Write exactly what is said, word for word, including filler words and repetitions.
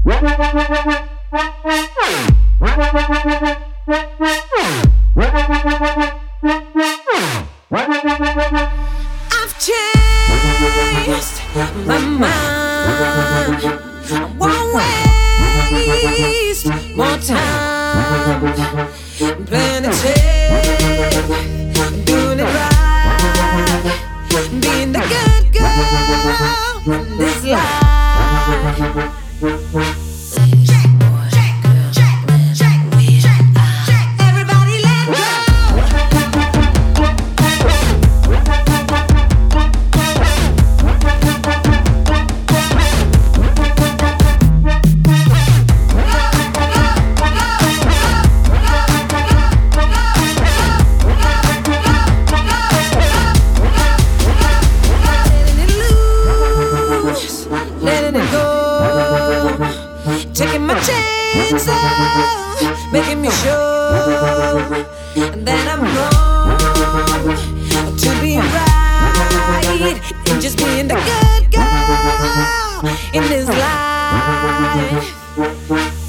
I've changed my mind. I won't waste more time playing it safe, doing it right, being the good girl in this life. Taking my chances, making me sure that I'm wrong to be right, and just being the good girl in this life.